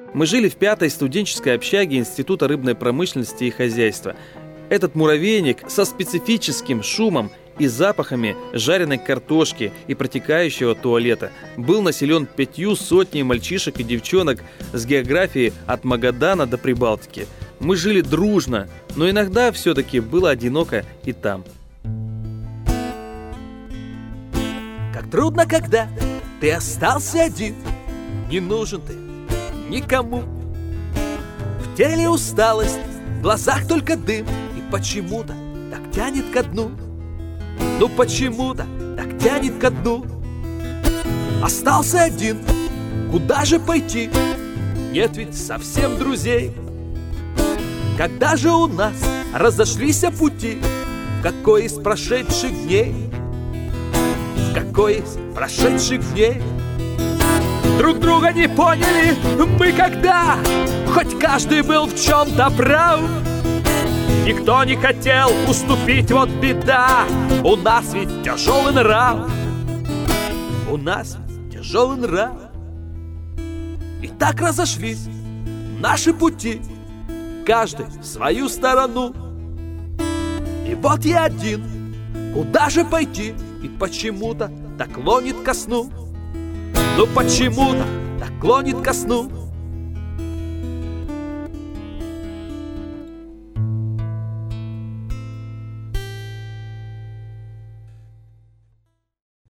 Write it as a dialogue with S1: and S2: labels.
S1: Мы жили в 5-й студенческой общаге Института рыбной промышленности и хозяйства. Этот муравейник со специфическим шумом и запахами жареной картошки и протекающего туалета был населен 500 мальчишек и девчонок с географией от Магадана до Прибалтики. Мы жили дружно, но иногда все-таки было одиноко и там.
S2: Как трудно, когда ты остался один, не нужен ты никому. В теле усталость, в глазах только дым, и почему-то так тянет ко дну. Ну почему-то так тянет ко дну. Остался один, куда же пойти? Нет ведь совсем друзей. Когда же у нас разошлись пути? В какой из прошедших дней? В какой из прошедших дней? Друг друга не поняли мы когда, хоть каждый был в чем-то прав. Никто не хотел уступить, вот беда. У нас ведь тяжелый нрав. У нас тяжелый нрав. И так разошлись наши пути, каждый в свою сторону. И вот я один, куда же пойти? И почему-то так клонит ко сну. Ну почему-то так клонит ко сну.